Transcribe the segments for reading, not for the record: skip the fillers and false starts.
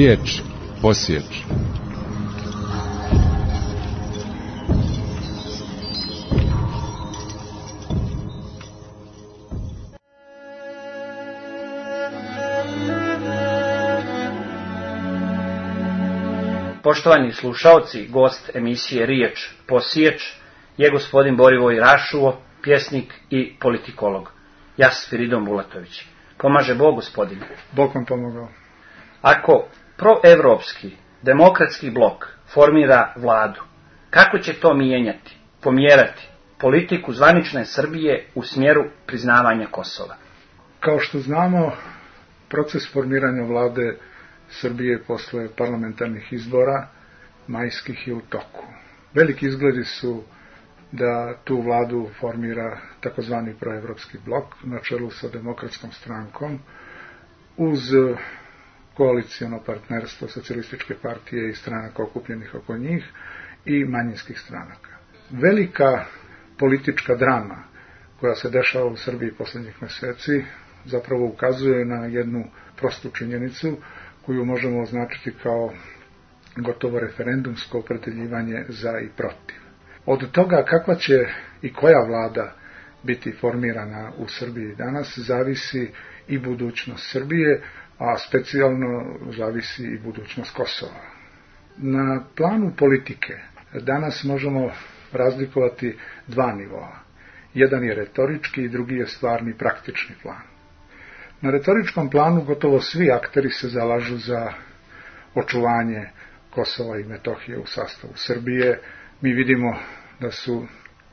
Riječ posječ. Poštovani slušaoci, gost emisije Riječ posječ je gospodin Borivoj Rašuo, pjesnik i politikolog. Ja sam Spiridon Bulatović. Pomaže Bog, gospodine. Bog vam pomogao. Ako proevropski demokratski blok formira vladu, kako će to mijenjati, pomjerati politiku zvanične Srbije u smjeru priznavanja Kosova? Kao što znamo, proces formiranja vlade Srbije posle parlamentarnih izbora majskih je u toku. Veliki izgledi su da tu vladu formira takozvani proevropski blok na čelu sa Demokratskom strankom uz koalicijono partnerstvo Socijalističke partije i stranaka okupljenih oko njih i manjinskih stranaka. Velika politička drama koja se dešava u Srbiji posljednjih mjeseci zapravo ukazuje na jednu prostu činjenicu koju možemo označiti kao gotovo referendumsko opredjeljivanje za i protiv. Od toga kakva će i koja vlada biti formirana u Srbiji danas zavisi i budućnost Srbije, a specijalno zavisi i budućnost Kosova. Na planu politike danas možemo razlikovati dva nivoa. Jedan je retorički i drugi je stvarni praktični plan. Na retoričkom planu gotovo svi akteri se zalažu za očuvanje Kosova i Metohije u sastavu Srbije. Mi vidimo da su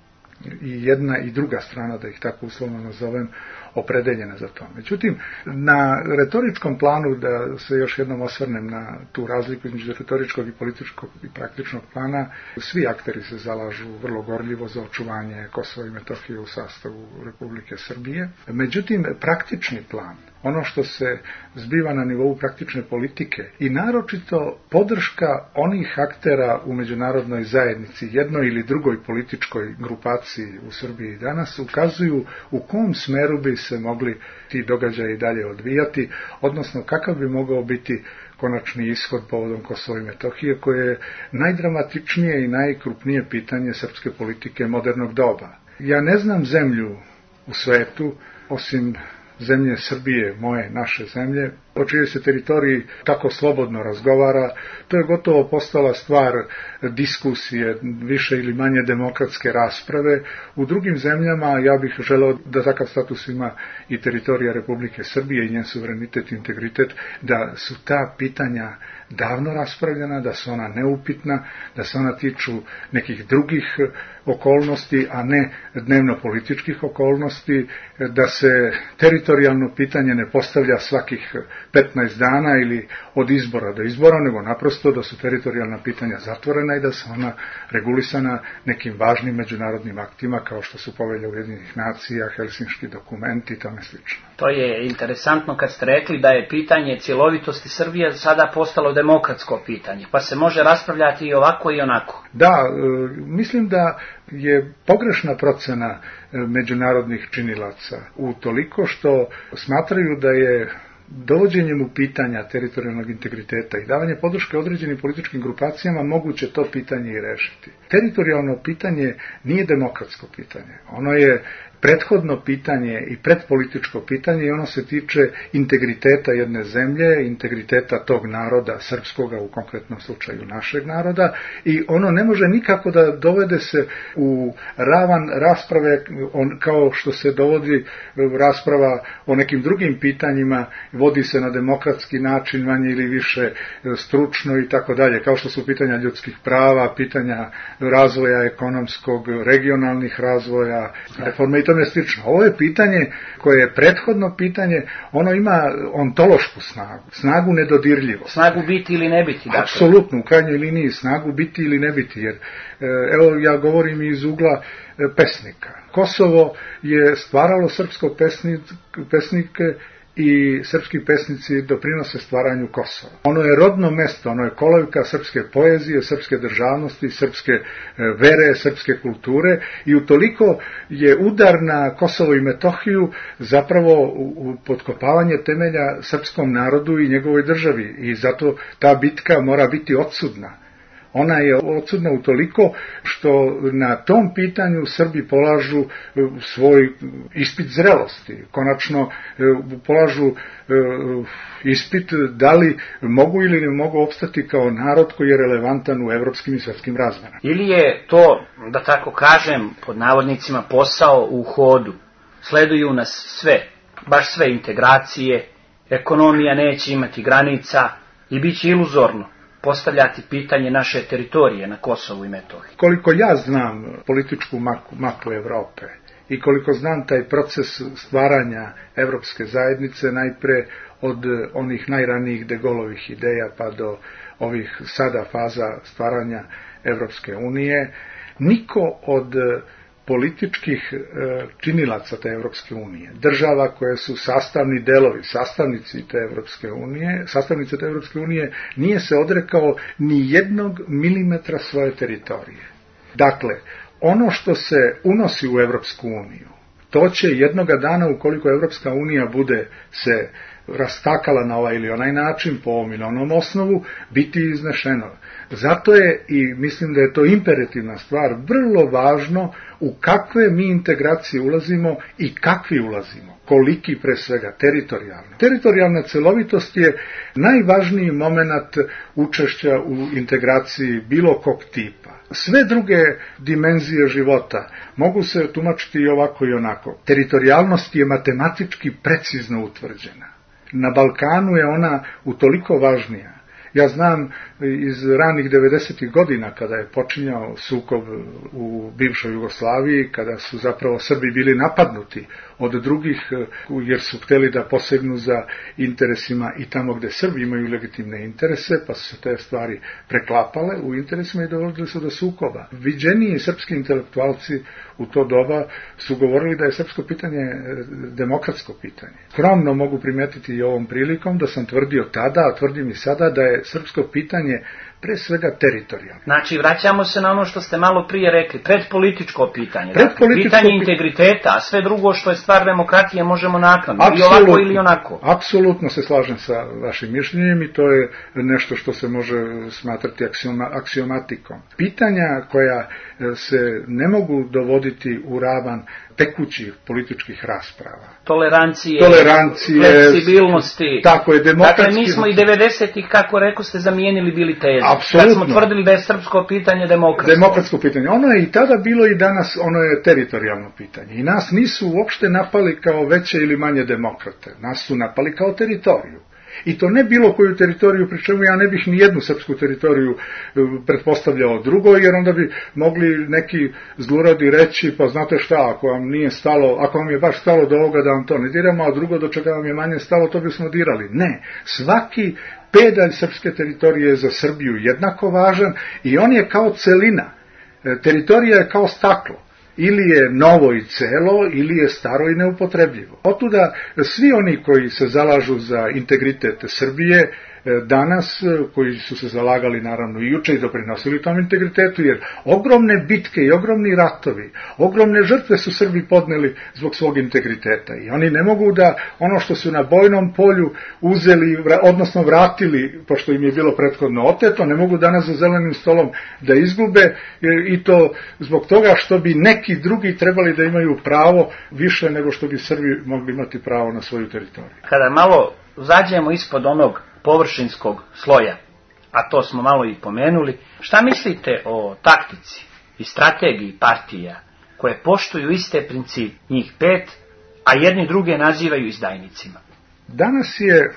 i jedna i druga strana, da ih tako uslovno nazovem, opredeljena za to. Međutim, na retoričkom planu, da se još jednom osvrnem na tu razliku između retoričkog i političkog i praktičnog plana, svi akteri se zalažu vrlo gorljivo za očuvanje Kosova i Metohije u sastavu Republike Srbije. Međutim, praktični plan, ono što se zbiva na nivou praktične politike i naročito podrška onih aktera u međunarodnoj zajednici, jednoj ili drugoj političkoj grupaciji u Srbiji danas, ukazuju u kom smeru bi se mogli ti događaji dalje odvijati, odnosno kakav bi mogao biti konačni ishod povodom Kosova i Metohije, koje je najdramatičnije i najkrupnije pitanje srpske politike modernog doba. Ja ne znam zemlju u svetu, osim zemlje Srbije, moje, naše zemlje, o čijoj se teritoriji tako slobodno razgovara. To je gotovo postala stvar diskusije, više ili manje demokratske rasprave. U drugim zemljama ja bih želeo da takav status ima i teritorija Republike Srbije i njen suverenitet i integritet, da su ta pitanja davno raspravljena, da su ona neupitna, da se ona tiču nekih drugih okolnosti, a ne dnevno-političkih okolnosti, da se teritorijalno pitanje ne postavlja svakih 15 dana ili od izbora do izbora, nego naprosto da su teritorijalna pitanja zatvorena i da su ona regulisana nekim važnim međunarodnim aktima kao što su Povelja Ujedinjenih nacija, Helsinški dokumenti i tome slično. To je interesantno kad ste rekli da je pitanje cjelovitosti Srbije sada postalo demokratsko pitanje, pa se može raspravljati i ovako i onako. Da, mislim da je pogrešna procena međunarodnih činilaca u toliko što smatraju da je dovođenjem u pitanja teritorijalnog integriteta i davanje podrške određenim političkim grupacijama moguće to pitanje i rešiti. Teritorijalno pitanje nije demokratsko pitanje. Ono je prethodno pitanje i predpolitičko pitanje i ono se tiče integriteta jedne zemlje, integriteta tog naroda, srpskoga u konkretnom slučaju našeg naroda, i ono ne može nikako da dovede se u ravan rasprave kao što se dovodi rasprava o nekim drugim pitanjima, vodi se na demokratski način, manje ili više stručno i tako dalje, kao što su pitanja ljudskih prava, pitanja razvoja ekonomskog, regionalnih razvoja, reforme i tome slično. Ovo je pitanje koje je prethodno pitanje, ono ima ontološku snagu nedodirljivo. Snagu biti ili ne biti. Dakle. Apsolutno, u krajnjoj liniji snagu biti ili ne biti, jer evo ja govorim iz ugla pesnika. Kosovo je stvaralo srpsko pesnike i srpski pesnici doprinose stvaranju Kosova. Ono je rodno mesto, ono je kolevka srpske poezije, srpske državnosti, srpske vere, srpske kulture i utoliko je udar na Kosovo i Metohiju zapravo potkopavanje temelja srpskom narodu i njegovoj državi i zato ta bitka mora biti odsudna. Ona je odsudna utoliko što na tom pitanju Srbi polažu svoj ispit zrelosti. Konačno polažu ispit da li mogu ili ne mogu opstati kao narod koji je relevantan u evropskim i svetskim razmerama. Ili je to, da tako kažem, pod navodnicima posao u hodu. Sleduju nas sve, baš sve integracije, ekonomija neće imati granica i bit će iluzorno postavljati pitanje naše teritorije na Kosovu i Metohiji. Koliko ja znam političku mapu Evrope i koliko znam taj proces stvaranja Evropske zajednice, najpre od onih najranijih De Gaullovih ideja pa do ovih sada faza stvaranja Evropske unije, niko od političkih činilaca te Evropske unije, država koje su sastavni delovi, sastavnice te Evropske unije, nije se odrekao ni jednog milimetra svoje teritorije. Dakle, ono što se unosi u Evropsku uniju, to će jednoga dana, ukoliko Evropska unija bude se rastakala na ovaj ili onaj način, po ovom ili onom osnovu, biti iznešeno. Zato je, i mislim da je to imperativna stvar, vrlo važno u kakve mi integracije ulazimo i kakvi ulazimo, koliki pre svega, teritorijalno. Teritorijalna celovitost je najvažniji moment učešća u integraciji bilo kog tipa. Sve druge dimenzije života mogu se tumačiti i ovako i onako. Teritorijalnost je matematički precizno utvrđena. Na Balkanu je ona utoliko važnija. Ja znam iz ranih 90. godina kada je počinjao sukob u bivšoj Jugoslaviji, kada su zapravo Srbi bili napadnuti od drugih jer su hteli da posegnu za interesima i tamo gde Srbi imaju legitimne interese, pa su se te stvari preklapale u interesima i dovodili su do sukoba. Viđeniji srpski intelektualci u to doba su govorili da je srpsko pitanje demokratsko pitanje. Skromno mogu primetiti i ovom prilikom da sam tvrdio tada, a tvrdim i sada, da je srpsko pitanje pre svega teritorijalno. Znači, vraćamo se na ono što ste malo prije rekli, predpolitičko pitanje. Pitanje integriteta, a sve drugo što je stvar demokratije možemo naknadno, i ovako ili onako. Apsolutno se slažem sa vašim mišljenjem i to je nešto što se može smatrati aksiomatikom. Pitanja koja se ne mogu dovoditi u ravan tekućih političkih rasprava. Tolerancije, fleksibilnosti. Tako je, demokratski. Dakle, mi smo i 90-ih, kako rekao ste, zamijenili bili teze. Apsolutno. Kad smo tvrdili da je srpsko pitanje demokratsko. Demokratsko pitanje. Ono je i tada bilo i danas, ono je teritorijalno pitanje. I nas nisu uopšte napali kao veće ili manje demokrate. Nas su napali kao teritoriju. I to ne bilo koju teritoriju, pri čemu ja ne bih ni jednu srpsku teritoriju pretpostavljao drugoj, jer onda bi mogli neki zluradi reći, pa znate šta, ako vam nije stalo, ako vam je baš stalo do ovoga da vam to ne diramo, a drugo do čega vam je manje stalo, to bismo dirali. Ne, svaki pedalj srpske teritorije je za Srbiju jednako važan i on je kao celina. Teritorija je kao staklo. Ili je novo i celo, ili je staro i neupotrebljivo. Otuda svi oni koji se zalažu za integritet Srbije danas, koji su se zalagali naravno i juče i doprinosili tom integritetu, jer ogromne bitke i ogromni ratovi, ogromne žrtve su Srbi podneli zbog svog integriteta i oni ne mogu da ono što su na bojnom polju uzeli, odnosno vratili, pošto im je bilo prethodno oteto, ne mogu danas za zelenim stolom da izgube i to zbog toga što bi neki drugi trebali da imaju pravo više nego što bi Srbi mogli imati pravo na svoju teritoriju. Kada malo zađemo ispod onog površinskog sloja, a to smo malo i pomenuli, šta mislite o taktici i strategiji partija koje poštuju iste principe, njih 5, a jedni druge nazivaju izdajnicima? Danas je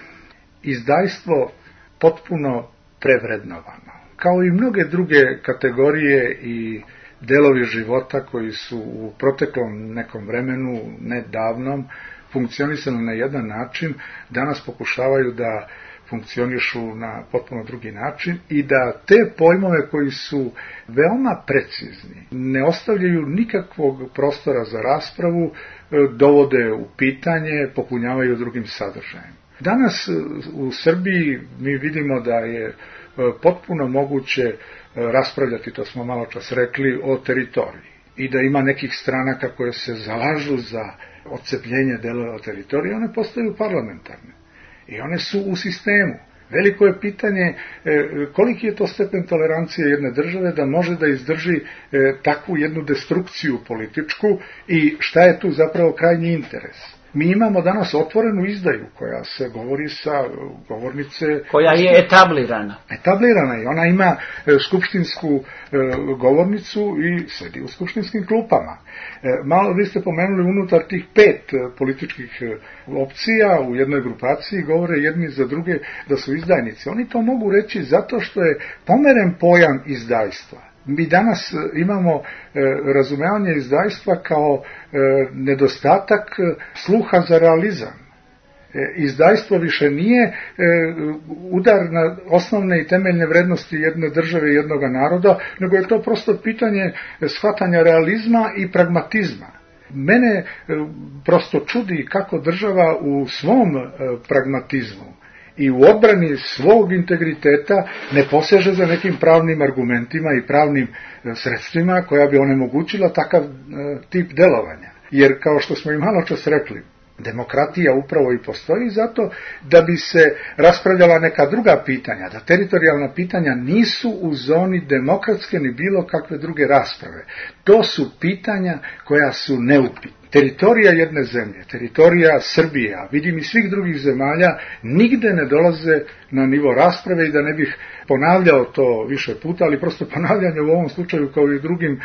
izdajstvo potpuno prevrednovano. Kao i mnoge druge kategorije i delovi života koji su u proteklom nekom vremenu, nedavnom, funkcionisali na jedan način, danas pokušavaju da funkcionišu na potpuno drugi način i da te pojmove koji su veoma precizni, ne ostavljaju nikakvog prostora za raspravu, dovode u pitanje, popunjavaju drugim sadržajem. Danas u Srbiji mi vidimo da je potpuno moguće raspravljati, to smo malo čas rekli, o teritoriji i da ima nekih stranaka koje se zalažu za odcepljenje delova teritorije, one postaju parlamentarne i one su u sistemu. Veliko je pitanje koliki je to stepen tolerancije jedne države da može da izdrži takvu jednu destrukciju političku i šta je tu zapravo krajnji interes. Mi imamo danas otvorenu izdaju koja se govori sa govornice... Koja je etablirana. Etablirana je. Ona ima skupštinsku govornicu i sedi u skupštinskim klupama. Malo vi ste pomenuli unutar tih 5 političkih opcija u jednoj grupaciji govore jedni za druge da su izdajnici. Oni to mogu reći zato što je pomeren pojam izdajstva. Mi danas imamo razumevanje izdajstva kao nedostatak sluha za realizam. Izdajstvo više nije udar na osnovne i temeljne vrednosti jedne države i jednoga naroda, nego je to prosto pitanje shvatanja realizma i pragmatizma. Mene prosto čudi kako država u svom pragmatizmu i u odbrani svog integriteta ne poseže za nekim pravnim argumentima i pravnim sredstvima koja bi onemogućila takav tip delovanja. Jer kao što smo i malo čas rekli, demokratija upravo i postoji zato da bi se raspravljala neka druga pitanja, da teritorijalna pitanja nisu u zoni demokratske ni bilo kakve druge rasprave. To su pitanja koja su neupitna. Teritorija jedne zemlje, teritorija Srbije, a vidim i svih drugih zemalja, nigde ne dolaze na nivo rasprave i da ne bih ponavljao to više puta, ali prosto ponavljanje u ovom slučaju kao i drugim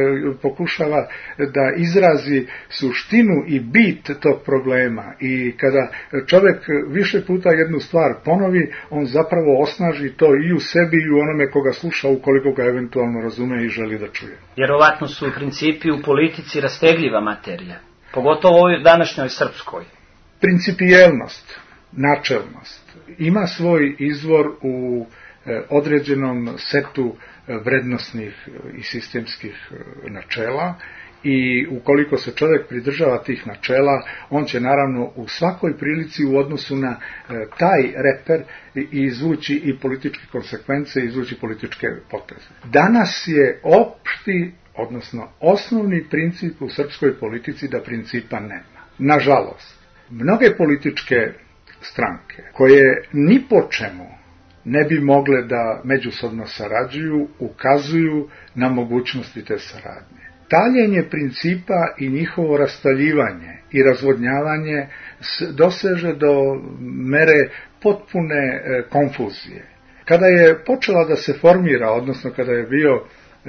pokušava da izrazi suštinu i bit tog problema i kada čovjek više puta jednu stvar ponovi, on zapravo osnaži to i u sebi i u onome koga sluša ukoliko ga eventualno razume i želi da čuje. Vjerovatno su u principi u politici rastegljiva materija, pogotovo u ovoj današnjoj srpskoj. Principijelnost, načelnost ima svoj izvor u određenom setu vrednosnih i sistemskih načela i ukoliko se čovjek pridržava tih načela, on će naravno u svakoj prilici u odnosu na taj reper izvući i političke konsekvence, izvući političke poteze. Danas je opšti, odnosno osnovni princip u srpskoj politici da principa nema. Nažalost, mnoge političke stranke koje ni po čemu ne bi mogle da međusobno sarađuju, ukazuju na mogućnosti te saradnje. Taljenje principa i njihovo rastaljivanje i razvodnjavanje doseže do mere potpune konfuzije. Kada je počela da se formira, odnosno kada je bio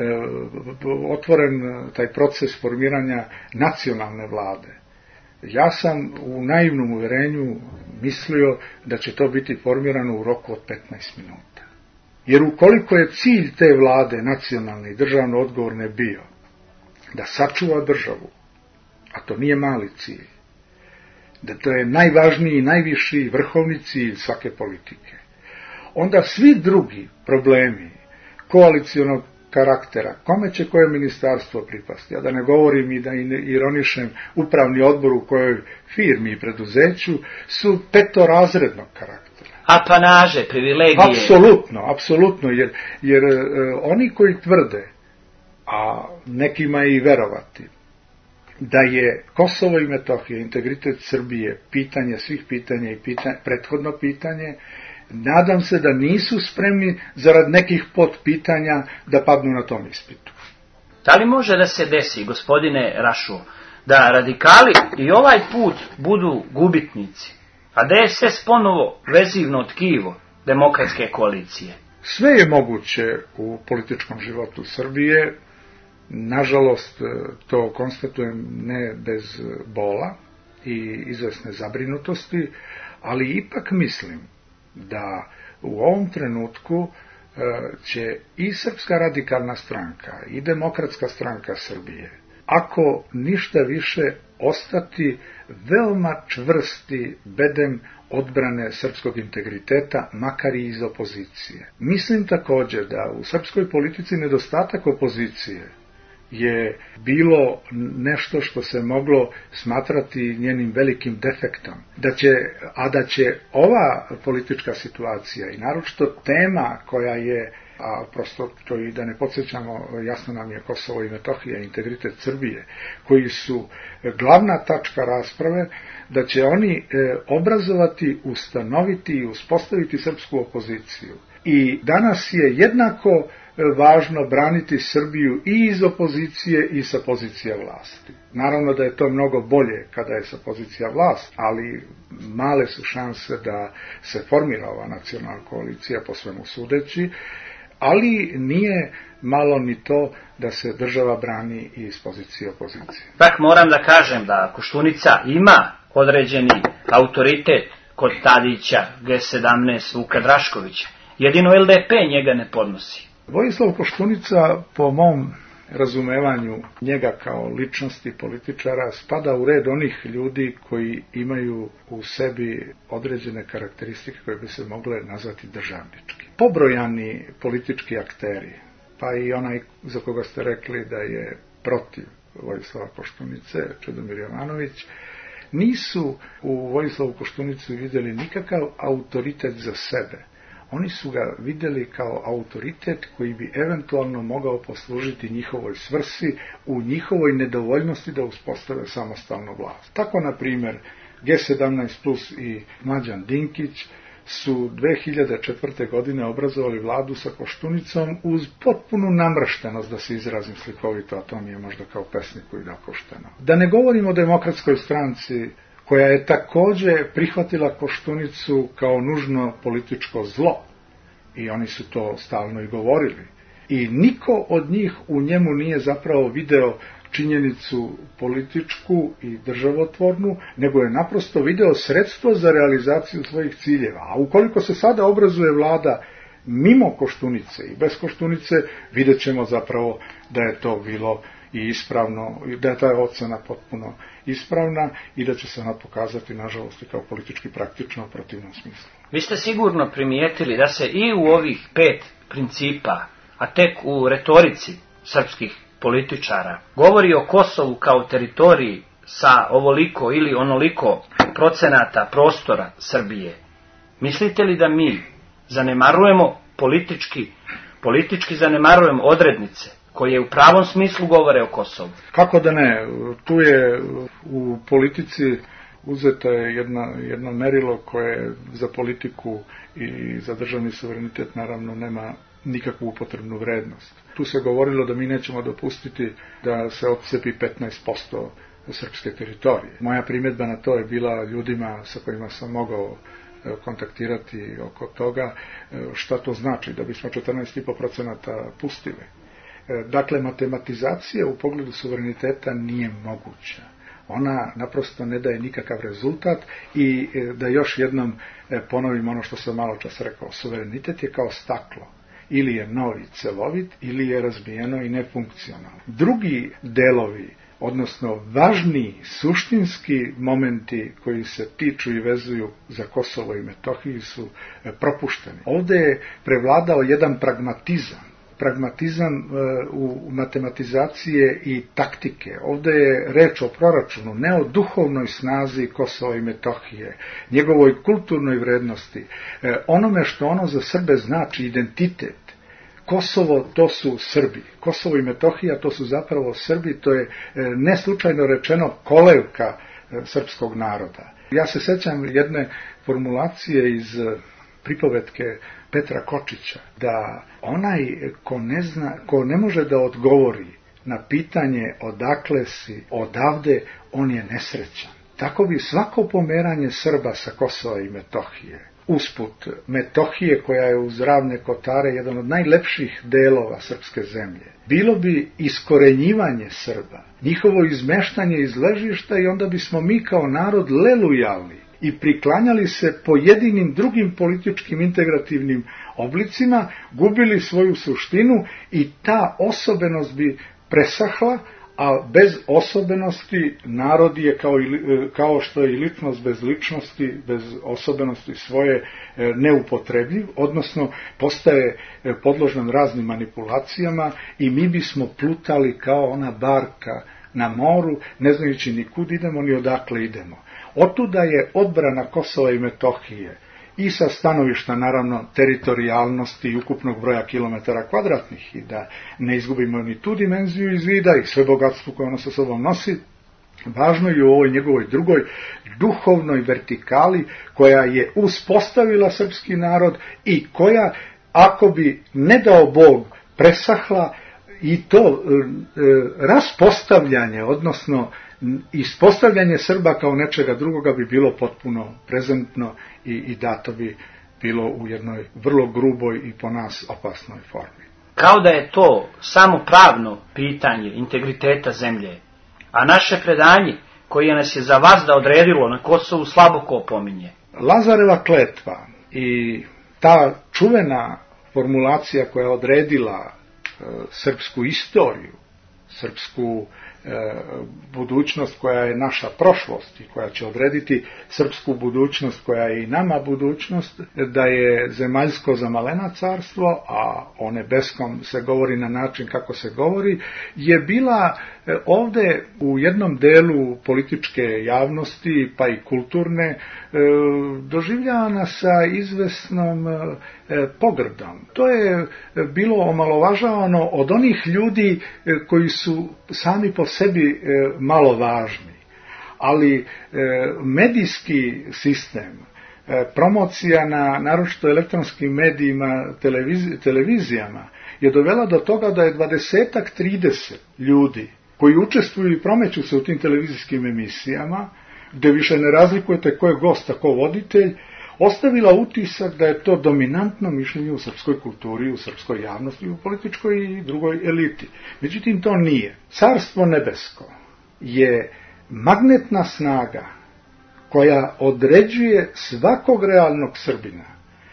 otvoren taj proces formiranja nacionalne vlade, ja sam u naivnom uverenju mislio da će to biti formirano u roku od 15 minuta. Jer ukoliko je cilj te vlade nacionalne i državno odgovorne bio da sačuva državu, a to nije mali cilj, da to je najvažniji i najviši vrhovni cilj svake politike, onda svi drugi problemi koalicionog karaktera, kome će koje ministarstvo pripasti, a da ne govorim i da ironišem upravni odbor u kojoj firmi i preduzeću, su petorazrednog karaktera. Apanaže, privilegije. Apsolutno, jer oni koji tvrde, a nekima i verovati, da je Kosovo i Metohija, integritet Srbije, pitanje svih pitanja i prethodno pitanje, nadam se da nisu spremni zarad nekih potpitanja da padnu na tom ispitu. Da li može da se desi, gospodine Rašo, da radikali i ovaj put budu gubitnici, a DSS ponovo vezivno tkivo demokratske koalicije? Sve je moguće u političkom životu Srbije. Nažalost, to konstatujem ne bez bola i izvesne zabrinutosti, ali ipak mislim da u ovom trenutku će i Srpska radikalna stranka i Demokratska stranka Srbije, ako ništa više, ostati veoma čvrsti bedem odbrane srpskog integriteta, makar i iz opozicije. Mislim također da u srpskoj politici nedostatak opozicije je bilo nešto što se moglo smatrati njenim velikim defektom. Da će ova politička situacija i naročito tema koja je, a prosto to i da ne podsjećamo, jasno nam je Kosovo i Metohija, integritet Srbije, koji su glavna tačka rasprave, da će oni obrazovati, ustanoviti i uspostaviti srpsku opoziciju. I danas je jednako važno braniti Srbiju i iz opozicije i sa pozicije vlasti. Naravno da je to mnogo bolje kada je sa pozicija vlast, ali male su šanse da se formira ova nacionalna koalicija po svemu sudeći, ali nije malo ni to da se država brani i iz pozicije opozicije. Pak moram da kažem da Koštunica ima određeni autoritet kod Tadića, G17, Vuka Draškovića. Jedino LDP njega ne podnosi. Vojislav Koštunica, po mom razumevanju njega kao ličnosti političara, spada u red onih ljudi koji imaju u sebi određene karakteristike koje bi se mogle nazvati državnički. Pobrojani politički akteri, pa i onaj za koga ste rekli da je protiv Vojislava Koštunice, Čedomir Jovanović, nisu u Vojislavu Koštunicu vidjeli nikakav autoritet za sebe. Oni su ga vidjeli kao autoritet koji bi eventualno mogao poslužiti njihovoj svrsi u njihovoj nedovoljnosti da uspostave samostalnu vlast. Tako, na primjer, G17 plus i Mlađan Dinkić su 2004. godine obrazovali vladu sa Koštunicom uz potpunu namrštenost, da se izrazim slikovito, a to mi je možda kao pesniku i dopušteno. Da ne govorimo o Demokratskoj stranci, koja je također prihvatila Koštunicu kao nužno političko zlo. I oni su to stalno i govorili. I niko od njih u njemu nije zapravo video činjenicu političku i državotvornu, nego je naprosto video sredstvo za realizaciju svojih ciljeva. A ukoliko se sada obrazuje vlada mimo Koštunice i bez Koštunice, vidjet ćemo zapravo da je to bilo i ispravno, da je ta ocena potpuno ispravna i da će se ona pokazati, nažalost, i kao politički praktično u protivnom smislu. Vi ste sigurno primijetili da se i u ovih 5 principa, a tek u retorici srpskih političara, govori o Kosovu kao teritoriji sa ovoliko ili onoliko procenata prostora Srbije. Mislite li da mi zanemarujemo politički zanemarujemo odrednice koje u pravom smislu govore o Kosovu? Kako da ne? Tu je u politici uzeta je jedno merilo koje za politiku i za državni suverenitet naravno nema nikakvu upotrebnu vrednost. Tu se govorilo da mi nećemo dopustiti da se odcepi 15% srpske teritorije. Moja primjedba na to je bila ljudima sa kojima sam mogao kontaktirati oko toga šta to znači da bismo 14,5% pustili. Dakle, matematizacija u pogledu suvereniteta nije moguća. Ona naprosto ne daje nikakav rezultat i da još jednom ponovim ono što sam malo čas rekao, suverenitet je kao staklo. Ili je novi, celovit, ili je razbijeno i nefunkcionalno. Drugi delovi, odnosno važni suštinski momenti koji se tiču i vezuju za Kosovo i Metohiju su propušteni. Ovdje je prevladao jedan pragmatizam u matematizacije i taktike. Ovdje je reč o proračunu, ne o duhovnoj snazi Kosova i Metohije, njegovoj kulturnoj vrednosti, onome što ono za Srbe znači identitet. Kosovo, to su Srbi. Kosovo i Metohija, to su zapravo Srbi, to je neslučajno rečeno kolevka srpskog naroda. Ja se sjećam jedne formulacije iz pripovetke Petra Kočića, da onaj ko ne može da odgovori na pitanje odakle si, odavde, on je nesrećan. Tako bi svako pomeranje Srba sa Kosova i Metohije, usput Metohije koja je uz Ravne Kotare jedan od najlepših delova srpske zemlje, bilo bi iskorenjivanje Srba, njihovo izmeštanje iz ležišta i onda bismo mi kao narod lelujali i priklanjali se pojedinim drugim političkim integrativnim oblicima, gubili svoju suštinu i ta osobenost bi presahla, a bez osobenosti narod je kao što je i ličnost bez ličnosti, bez osobenosti svoje neupotrebljiv, odnosno postaje podložan raznim manipulacijama i mi bismo plutali kao ona barka na moru, ne znajući ni kud idemo ni odakle idemo. Otuda je odbrana Kosova i Metohije i sa stanovišta naravno teritorijalnosti i ukupnog broja kilometara kvadratnih i da ne izgubimo ni tu dimenziju iz vida i sve bogatstvo koje ono sa sobom nosi, važno je u ovoj njegovoj drugoj duhovnoj vertikali koja je uspostavila srpski narod i koja, ako bi ne dao Bog presahla, i to raspostavljanje, odnosno ispostavljanje Srba kao nečega drugoga bi bilo potpuno prezentno i dato bi bilo u jednoj vrlo gruboj i po nas opasnoj formi. Kao da je to samo pravno pitanje integriteta zemlje, a naše predanje koje nas je za vazda odredilo na Kosovu slabo ko pominje. Lazareva kletva i ta čuvena formulacija koja je odredila srpsku istoriju, srpsku budućnost koja je naša prošlost i koja će odrediti srpsku budućnost koja je i nama budućnost, da je zemaljsko za malena carstvo, a o nebeskom se govori na način kako se govori, je bila ovde u jednom delu političke javnosti pa i kulturne doživljavana sa izvesnom pogrdom. To je bilo omalovažavano od onih ljudi koji su sami po sebi malo važni, ali medijski sistem, promocija na naročito elektronskim medijima, televizijama je dovela do toga da je 20-30 ljudi koji učestvuju i promeću se u tim televizijskim emisijama, gde više ne razlikujete ko je gost, a ko voditelj, ostavila utisak da je to dominantno mišljenje u srpskoj kulturi, u srpskoj javnosti, u političkoj i drugoj eliti. Međutim, to nije. Carstvo nebesko je magnetna snaga koja određuje svakog realnog Srbina.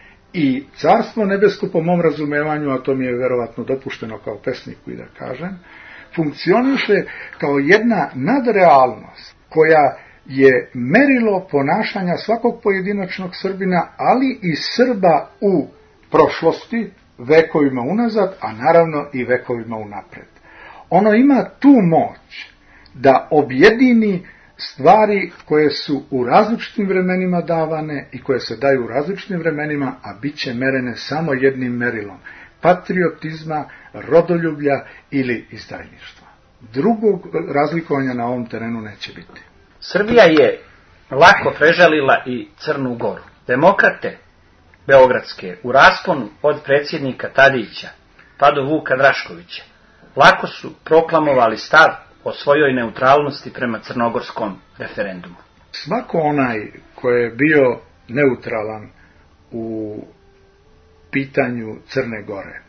I Carstvo nebesko, po mom razumevanju, a to mi je verovatno dopušteno kao pesniku i da kažem, funkcioniše kao jedna nadrealnost koja je merilo ponašanja svakog pojedinačnog Srbina, ali i Srba u prošlosti, vekovima unazad, a naravno i vekovima unapred. Ono ima tu moć da objedini stvari koje su u različitim vremenima davane i koje se daju u različitim vremenima, a bit će merene samo jednim merilom: patriotizma, rodoljublja ili izdajništva. Drugog razlikovanja na ovom terenu neće biti. Srbija je lako prežalila i Crnu Goru. Demokrate beogradske u rasponu od predsjednika Tadića pa do Vuka Draškovića lako su proklamovali stav o svojoj neutralnosti prema crnogorskom referendumu. Svako onaj ko je bio neutralan u pitanju Crne Gore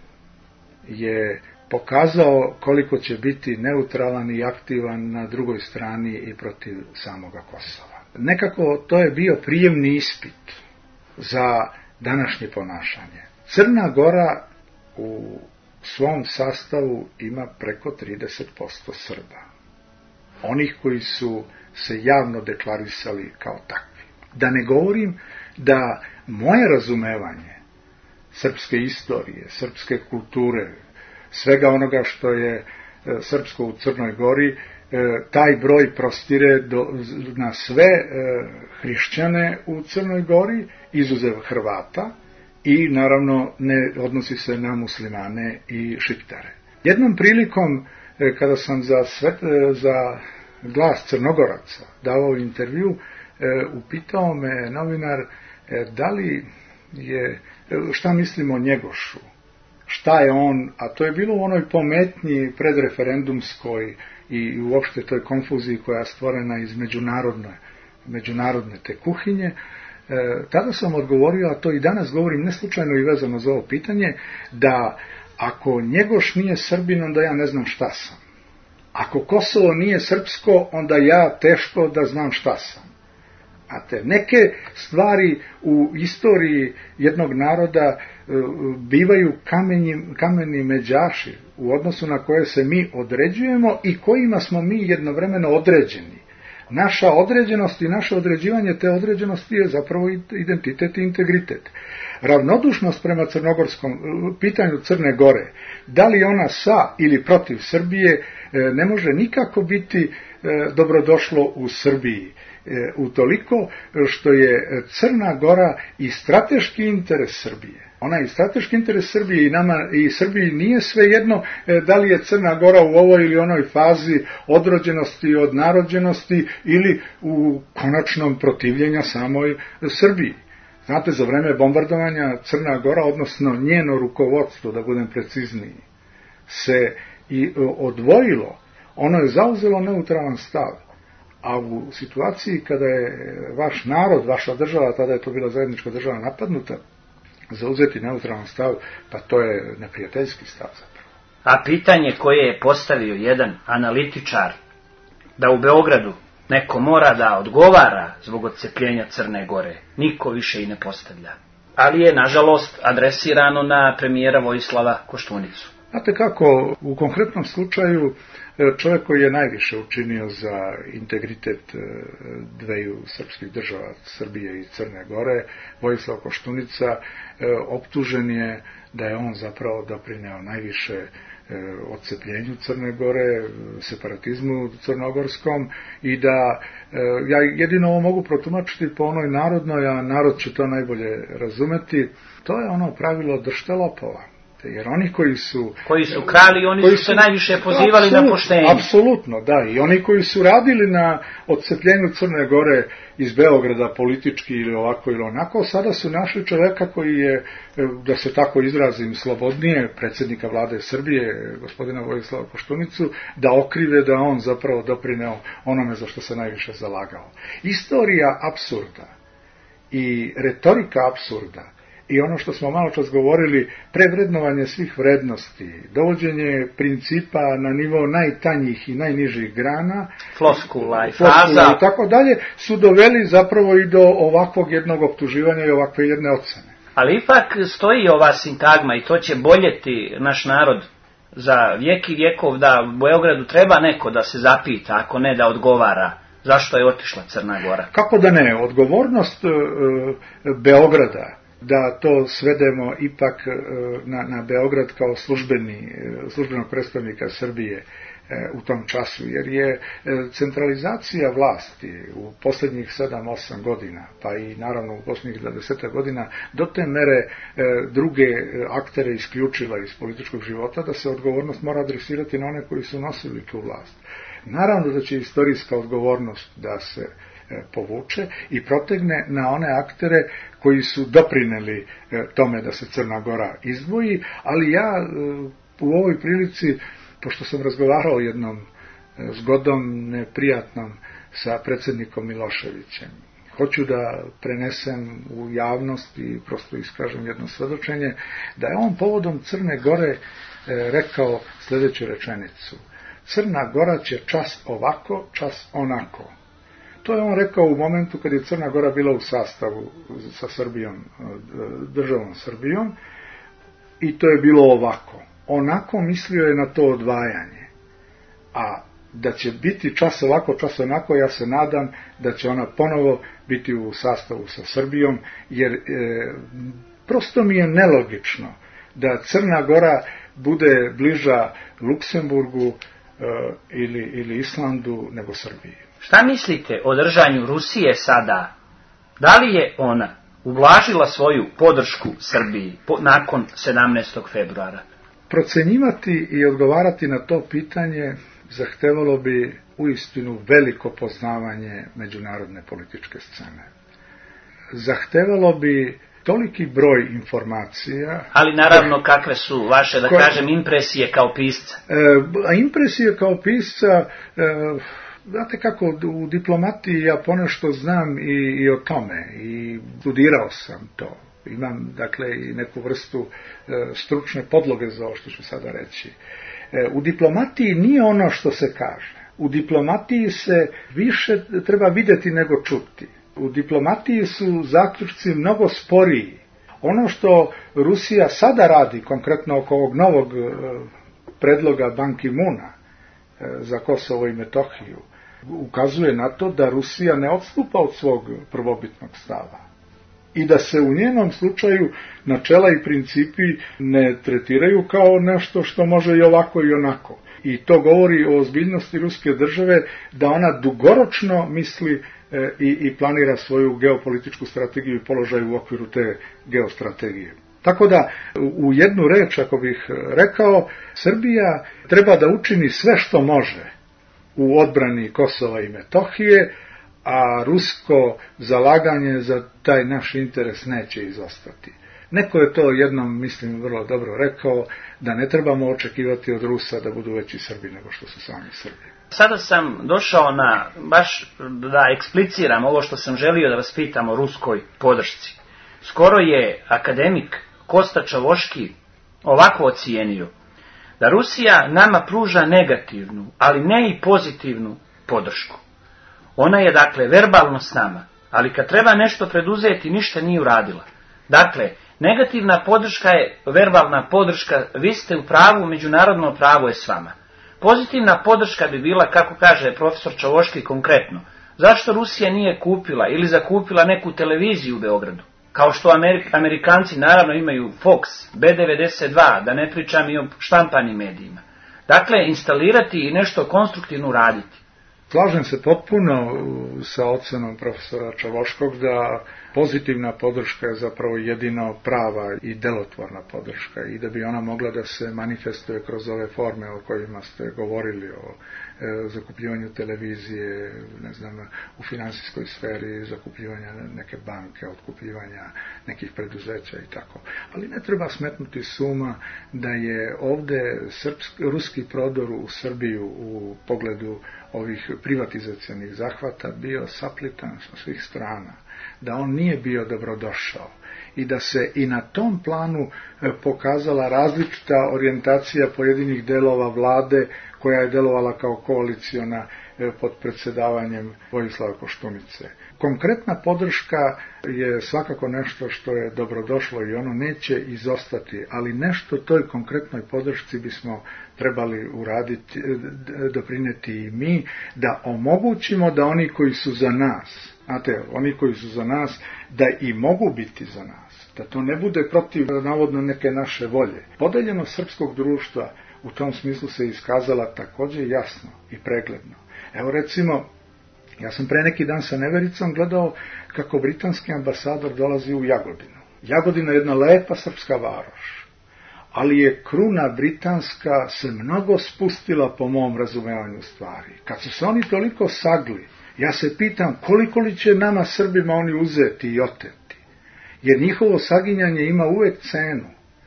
je pokazao koliko će biti neutralan i aktivan na drugoj strani i protiv samoga Kosova. Nekako to je bio prijemni ispit za današnje ponašanje. Crna Gora u svom sastavu ima preko 30% Srba. Onih koji su se javno deklarisali kao takvi. Da ne govorim da moje razumevanje srpske istorije, srpske kulture, svega onoga što je srpsko u Crnoj Gori, taj broj prostire na sve hrišćane u Crnoj Gori, izuzev Hrvata, i naravno ne odnosi se na muslimane i šiptare. Jednom prilikom, kada sam za Glas Crnogoraca davao intervju, upitao me novinar da li je, šta mislimo o Njegošu, šta je on, a to je bilo u onoj pometnji predreferendumskoj i uopšte toj konfuziji koja je stvorena iz međunarodne te kuhinje. Tada sam odgovorio, a to i danas govorim ne slučajno i vezano za ovo pitanje, da ako Njegoš nije Srbin, onda ja ne znam šta sam. Ako Kosovo nije srpsko, onda ja teško da znam šta sam. A te neke stvari u istoriji jednog naroda bivaju kameni međaši u odnosu na koje se mi određujemo i kojima smo mi jednovremeno određeni. Naša određenost i naše određivanje te određenosti je zapravo identitet i integritet. Ravnodušnost prema crnogorskom pitanju Crne Gore, da li ona sa ili protiv Srbije, ne može nikako biti dobrodošlo u Srbiji. Utoliko što je Crna Gora i strateški interes Srbije. Ona je strateški interes Srbije i nama i Srbiji nije svejedno da li je Crna Gora u ovoj ili onoj fazi odrođenosti, odnarođenosti ili u konačnom protivljenja samoj Srbiji. Znate, za vreme bombardovanja Crna Gora, odnosno njeno rukovodstvo, da budem precizniji, se i odvojilo, ono je zauzelo neutralan stav. A u situaciji kada je vaš narod, vaša država, tada je to bila zajednička država, napadnuta, zauzeti neutralan stav, pa to je neprijateljski stav zapravo. A pitanje koje je postavio jedan analitičar, da u Beogradu neko mora da odgovara zbog odcepljenja Crne Gore, niko više i ne postavlja. Ali je, nažalost, adresirano na premijera Vojislava Koštunicu. Znate kako, u konkretnom slučaju čovjek koji je najviše učinio za integritet dveju srpskih država, Srbije i Crne Gore, Vojislav Koštunica, optužen je da je on zapravo doprineo najviše odcepljenju Crne Gore, separatizmu crnogorskom i da ja jedino ovo mogu protumačiti po onoj narodnoj, a narod će to najbolje razumeti, to je ono pravilo držte lopova. Jer oni koji su krali, oni su se najviše pozivali na poštenje. Apsolutno, da. I oni koji su radili na odcepljenju Crne Gore iz Beograda politički ili ovako ili onako, sada su našli čoveka koji je, da se tako izrazim slobodnije, predsjednika vlade Srbije, gospodina Vojislava Koštunicu, da okrive da on zapravo doprineo onome za što se najviše zalagao. Istorija apsurda i retorika apsurda i ono što smo malo čas govorili, prevrednovanje svih vrednosti, dovođenje principa na nivo najtanjih i najnižih grana, floskula i fraza i tako dalje, su doveli zapravo i do ovakvog jednog optuživanja i ovakve jedne ocene. Ali ipak stoji ova sintagma i to će boljeti naš narod za vijek i vjekov, da u Beogradu treba neko da se zapita, ako ne da odgovara. Zašto je otišla Crna Gora? Kako da ne? Odgovornost Beograda, da to svedemo ipak na Beograd kao službenog predstavnika Srbije u tom času, jer je centralizacija vlasti u posljednjih 7-8 godina, pa i naravno u posljednjih 20 godina, do te mere druge aktere isključila iz političkog života, da se odgovornost mora adresirati na one koji su nosili tu vlast. Naravno da će istorijska odgovornost da se povuče i protegne na one aktere koji su doprineli tome da se Crna Gora izdvoji, ali ja u ovoj prilici, pošto sam razgovarao jednom zgodom neprijatnom sa predsjednikom Miloševićem, hoću da prenesem u javnost i prosto iskažem jedno svedočenje, da je on povodom Crne Gore rekao sljedeću rečenicu: Crna Gora će čas ovako, čas onako. To je on rekao u momentu kad je Crna Gora bila u sastavu sa Srbijom, državom Srbijom, i to je bilo ovako. Onako mislio je na to odvajanje. A da će biti čas ovako, čas onako, ja se nadam da će ona ponovo biti u sastavu sa Srbijom, jer prosto mi je nelogično da Crna Gora bude bliža Luksemburgu ili Islandu nego Srbiji. Šta mislite o držanju Rusije sada? Da li je ona ublažila svoju podršku Srbiji nakon 17. februara? Procenjivati i odgovarati na to pitanje zahtevalo bi uistinu veliko poznavanje međunarodne političke scene. Zahtevalo bi toliki broj informacija. Ali naravno kakve su vaše, da kažem, impresije kao pisca? Impresije kao pisca, znate kako, u diplomatiji ja ponešto znam i o tome i studirao sam to. Imam, dakle, i neku vrstu stručne podloge za ovo što ću sada reći. U diplomatiji nije ono što se kaže. U diplomatiji se više treba vidjeti nego čuti. U diplomatiji su zaključci mnogo sporiji. Ono što Rusija sada radi, konkretno oko ovog novog predloga Ban Ki-moona za Kosovo i Metohiju ukazuje na to da Rusija ne odstupa od svog prvobitnog stava i da se u njenom slučaju načela i principi ne tretiraju kao nešto što može i ovako i onako. I to govori o ozbiljnosti ruske države, da ona dugoročno misli i planira svoju geopolitičku strategiju i položaj u okviru te geostrategije. Tako da, u jednu reč, ako bih rekao, Srbija treba da učini sve što može u odbrani Kosova i Metohije, a rusko zalaganje za taj naš interes neće izostati. Neko je to jednom, mislim, vrlo dobro rekao, da ne trebamo očekivati od Rusa da budu veći Srbi nego što su sami Srbi. Sada sam došao baš da ekspliciram ovo što sam želio da vas pitam o ruskoj podršci. Skoro je akademik Kosta Čavoški ovako ocijenio da Rusija nama pruža negativnu, ali ne i pozitivnu podršku. Ona je, dakle, verbalno s nama, ali kad treba nešto preduzeti, ništa nije uradila. Dakle, negativna podrška je verbalna podrška, vi ste u pravu, međunarodno pravo je s vama. Pozitivna podrška bi bila, kako kaže profesor Čavoški konkretno, zašto Rusija nije kupila ili zakupila neku televiziju u Beogradu? Kao što Amerikanci naravno imaju Fox, B92, da ne pričam i o štampanim medijima. Dakle, instalirati i nešto konstruktivno raditi. Slažem se potpuno sa ocenom profesora Čavoškog da pozitivna podrška je zapravo jedino prava i delotvorna podrška i da bi ona mogla da se manifestuje kroz ove forme o kojima ste govorili, o zakupljivanju televizije, ne znam, u finansijskoj sferi, zakupljivanja neke banke, otkupljivanja nekih preduzeća i tako. Ali ne treba smetnuti s uma da je ovde ruski prodor u Srbiju u pogledu ovih privatizacionih zahvata bio saplitan sa svih strana, da on nije bio dobrodošao i da se i na tom planu pokazala različita orijentacija pojedinih delova vlade koja je delovala kao koaliciona pod predsjedavanjem Vojislava Koštunice. Konkretna podrška je svakako nešto što je dobrodošlo i ono neće izostati, ali nešto toj konkretnoj podršci bismo trebali uraditi, doprineti i mi, da omogućimo da oni koji su za nas, znate, oni koji su za nas, da i mogu biti za nas, da to ne bude protiv navodno neke naše volje. Podeljenost srpskog društva u tom smislu se iskazala također jasno i pregledno. Evo recimo, ja sam pre neki dan sa nevericom gledao kako britanski ambasador dolazi u Jagodinu. Jagodina je jedna lepa srpska varoš, ali je kruna britanska se mnogo spustila po mom razumevanju stvari. Kad su se oni toliko sagli, ja se pitam koliko li će nama Srbima oni uzeti i oteti, jer njihovo saginjanje ima uvek cenu.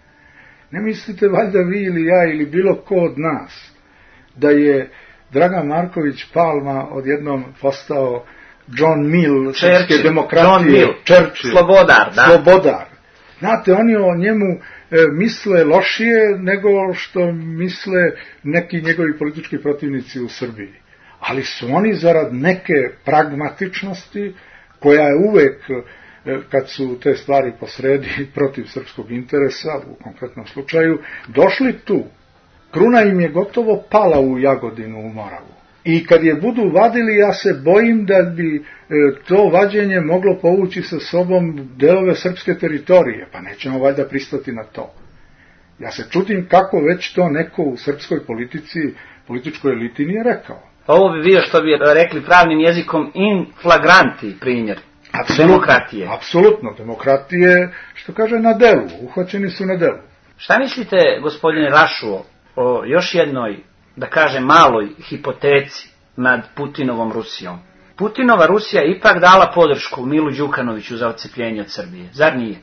Ne mislite valjda vi ili ja ili bilo ko od nas da je Dragan Marković Palma odjednom postao John Mill srpske demokratije, Churchill, Slobodar. Znate, oni o njemu misle lošije nego što misle neki njegovi politički protivnici u Srbiji. Ali su oni zarad neke pragmatičnosti, koja je uvek, kad su te stvari posredi protiv srpskog interesa, u konkretnom slučaju, došli tu. Kruna im je gotovo pala u Jagodinu, u Moravu. I kad je budu vadili, ja se bojim da bi to vađenje moglo povući sa sobom delove srpske teritorije, pa nećemo valjda pristati na to. Ja se čudim kako već to neko u srpskoj politici, političkoj eliti nije rekao. Ovo bi bio, što bi rekli pravnim jezikom, in flagranti primjer demokratije. Apsolutno, demokratije, što kaže, na delu, uhvaćeni su na delu. Šta mislite, gospodine Rašuo, o još jednoj, da kažem, maloj hipoteci nad Putinovom Rusijom? Putinova Rusija je ipak dala podršku Milu Đukanoviću za odcepljenje od Srbije, zar nije?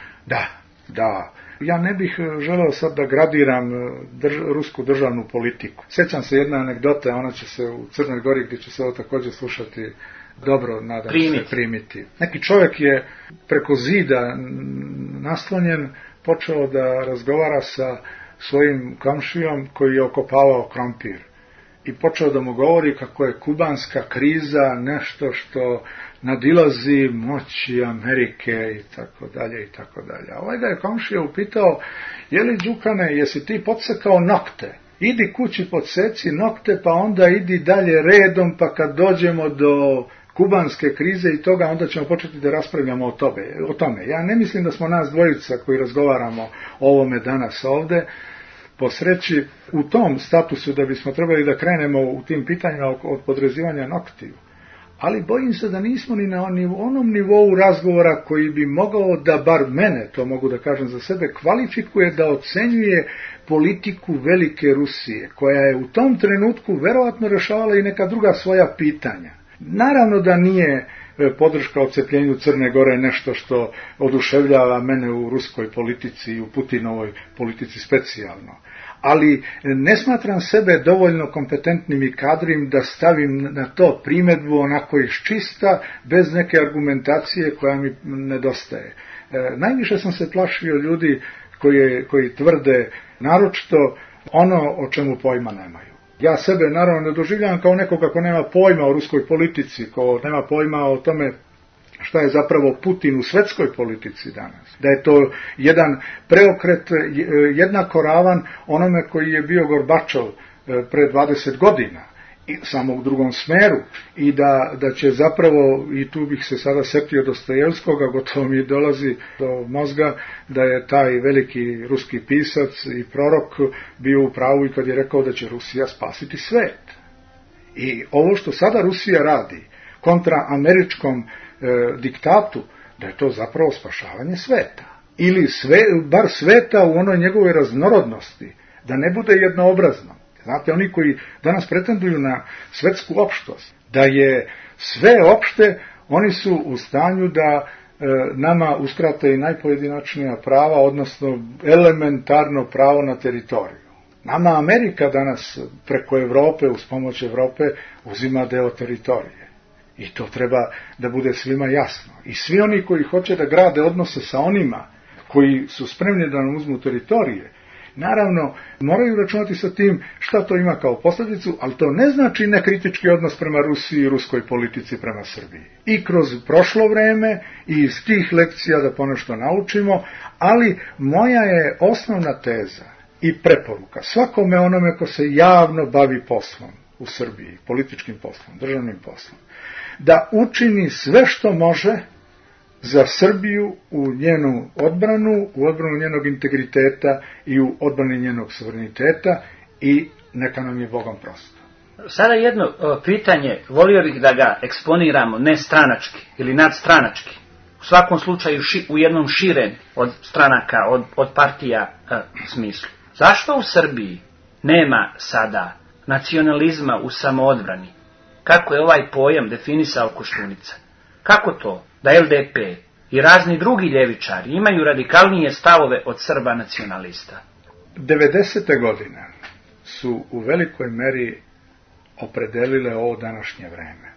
Da. Ja ne bih želeo sad da gradiram rusku državnu politiku. Sjećam se jedna anegdota, ona će se u Crnoj Gori, gdje će se ovo također slušati, dobro, nadam se, primiti. Neki čovjek je preko zida naslonjen počeo da razgovara sa svojim komšijom koji je okopavao krompir. I počeo da mu govori kako je kubanska kriza nešto što nadilazi moći Amerike i tako dalje i tako dalje. A ovaj ga je komšija upitao, je li Đukane, jesi ti podsekao nokte? idi kući podseci nokte, pa onda idi dalje redom, pa kad dođemo do kubanske krize i toga, onda ćemo početi da raspravljamo o tome. Ja ne mislim da smo nas dvojica koji razgovaramo o ovome danas ovde, po sreći, u tom statusu da bismo trebali da krenemo u tim pitanjima od podrezivanja noktiju. Ali bojim se da nismo ni na onom nivou razgovora koji bi mogao da, bar mene, to mogu da kažem za sebe, kvalifikuje da ocenjuje politiku velike Rusije, koja je u tom trenutku verovatno rešavala i neka druga svoja pitanja. Naravno da nije podrška odcepljenju Crne Gore nešto što oduševljava mene u ruskoj politici i u Putinovoj politici specijalno. Ali ne smatram sebe dovoljno kompetentnim i kadrim da stavim na to primedbu onako iz čista, bez neke argumentacije koja mi nedostaje. Najviše sam se plašio ljudi koji tvrde naročito ono o čemu pojma nemaju. Ja sebe naravno ne doživljavam kao nekoga ko nema pojma o ruskoj politici, ko nema pojma o tome šta je zapravo Putin u svetskoj politici danas. Da je to jedan preokret jednako ravan onome koji je bio Gorbačov pre 20 godina, i samo u drugom smeru, i da će zapravo, i tu bih se sada setio Dostojevskoga, gotovo mi dolazi do mozga, da je taj veliki ruski pisac i prorok bio u pravu i kad je rekao da će Rusija spasiti svet. I ovo što sada Rusija radi kontra američkom diktatu, da je to zapravo spašavanje sveta. Ili bar sveta u onoj njegovoj raznorodnosti, da ne bude jednoobrazno. Znate, oni koji danas pretenduju na svetsku opštost, da je sve opšte, oni su u stanju da nama uskrate i najpojedinačnija prava, odnosno elementarno pravo na teritoriju. Nama Amerika danas preko Evrope, uz pomoć Evrope, uzima deo teritorije. I to treba da bude svima jasno. I svi oni koji hoće da grade odnose sa onima koji su spremni da nam uzmu teritorije, naravno, moraju računati sa tim šta to ima kao posljedicu, ali to ne znači nekritički odnos prema Rusiji i ruskoj politici prema Srbiji. I kroz prošlo vreme i iz tih lekcija da ponešto naučimo, ali moja je osnovna teza i preporuka svakome onome ko se javno bavi poslom u Srbiji, političkim poslom, državnim poslom, da učini sve što može za Srbiju u njenu odbranu, u odbranu njenog integriteta i u odbrani njenog suvereniteta, i neka nam je Bogom prosto. Sada jedno pitanje, volio bih da ga eksponiramo ne stranački ili nadstranački. U svakom slučaju u jednom širem od stranaka, od partija smislu. Zašto u Srbiji nema sada nacionalizma u samoodbrani? Kako je ovaj pojam definisao Koštunica? Kako to da LDP i razni drugi ljevičari imaju radikalnije stavove od Srba nacionalista? 90. godine su u velikoj meri opredelile ovo današnje vreme.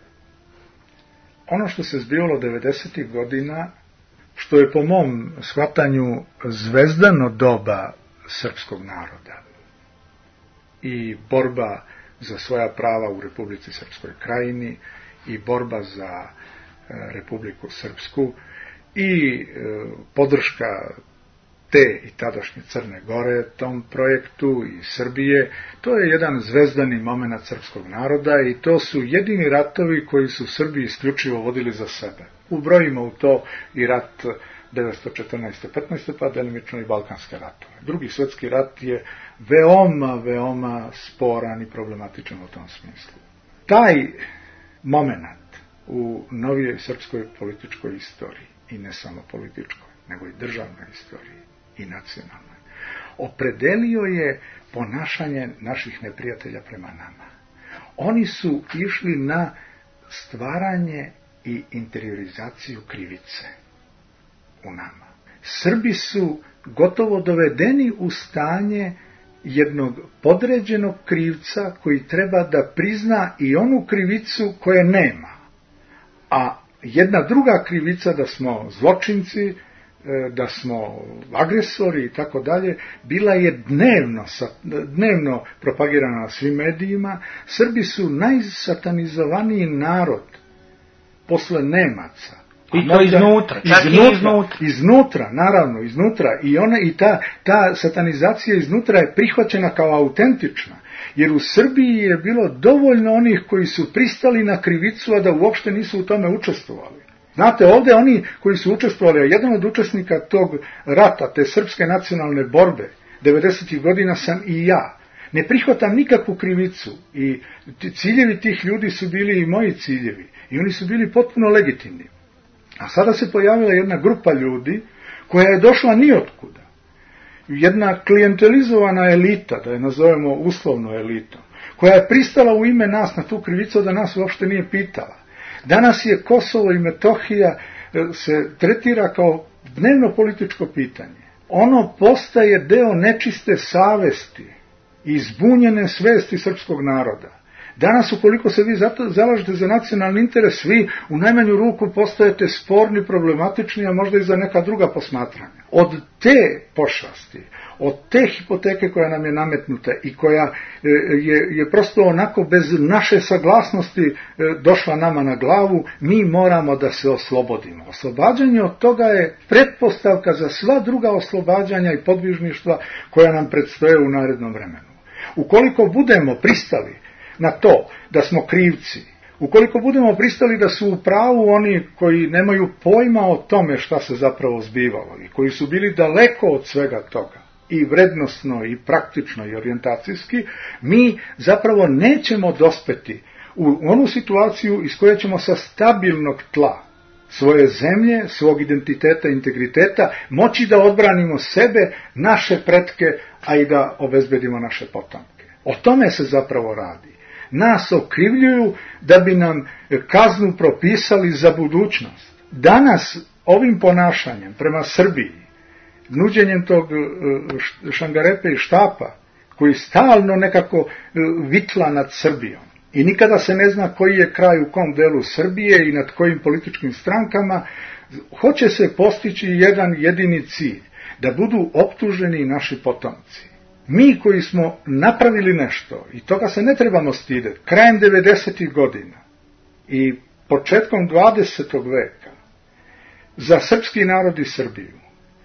Ono što se zbivalo 90. godina, što je po mom shvatanju zvezdano doba srpskog naroda i borba za svoja prava u Republici Srpskoj Krajini i borba za Republiku Srpsku i podrška te i tadašnje Crne Gore tom projektu i Srbije, to je jedan zvezdani moment srpskog naroda i to su jedini ratovi koji su Srbi isključivo vodili za sebe. Ubrojimo u to i rat 1914-15, pa delimično i Balkanske ratove. Drugi svjetski rat je veoma sporan i problematičan u tom smislu. Taj moment u novijoj srpskoj političkoj istoriji, i ne samo političkoj, nego i državnoj istoriji i nacionalnoj, opredelio je ponašanje naših neprijatelja prema nama. Oni su išli na stvaranje i interiorizaciju krivice u nama. Srbi su gotovo dovedeni u stanje jednog podređenog krivca koji treba da prizna i onu krivicu koje nema. A jedna druga krivica, da smo zločinci, da smo agresori i tako dalje, bila je dnevno propagirana na svim medijima. Srbi su najsatanizovaniji narod posle Nemaca I to iznutra, čak i iznutra. Iznutra, naravno, iznutra. I ta satanizacija iznutra je prihvaćena kao autentična. Jer u Srbiji je bilo dovoljno onih koji su pristali na krivicu, a da uopšte nisu u tome učestvovali. Znate, ovdje oni koji su učestvovali, a jedan od učesnika tog rata, te srpske nacionalne borbe, 90. godina sam i ja. Ne prihvatam nikakvu krivicu i ciljevi tih ljudi su bili i moji ciljevi. I oni su bili potpuno legitimni. A sada se pojavila jedna grupa ljudi koja je došla nijotkuda. Jedna klijentelizovana elita, da je nazovemo uslovno elitom, koja je pristala u ime nas na tu krivicu da nas uopšte nije pitala. Danas je Kosovo i Metohija se tretira kao dnevno političko pitanje. Ono postaje deo nečiste savesti i zbunjene svesti srpskog naroda. Danas, ukoliko se vi zalažete za nacionalni interes, vi u najmanju ruku postajete sporni, problematični, a možda i za neka druga posmatranja. Od te pošasti, od te hipoteke koja nam je nametnuta i koja je prosto onako bez naše saglasnosti došla nama na glavu, mi moramo da se oslobodimo. Oslobađanje od toga je pretpostavka za sva druga oslobađanja i podvižništva koja nam predstoje u narednom vremenu. Ukoliko budemo pristali na to da smo krivci, ukoliko budemo pristali da su u pravu oni koji nemaju pojma o tome šta se zapravo zbivalo i koji su bili daleko od svega toga, i vrednosno, i praktično, i orijentacijski, mi zapravo nećemo dospeti u onu situaciju iz koje ćemo sa stabilnog tla svoje zemlje, svog identiteta i integriteta moći da odbranimo sebe, naše pretke, a i da obezbedimo naše potomke. O tome se zapravo radi. Nas okrivljuju da bi nam kaznu propisali za budućnost. Danas ovim ponašanjem prema Srbiji, nuđenjem tog šangarepe i štapa, koji stalno nekako vitla nad Srbijom i nikada se ne zna koji je kraj u kom delu Srbije i nad kojim političkim strankama, hoće se postići jedan jedini cilj, da budu optuženi naši potomci. Mi koji smo napravili nešto, i toga se ne trebamo stideti, krajem 90. godina i početkom 20. veka, za srpski narod i Srbiju,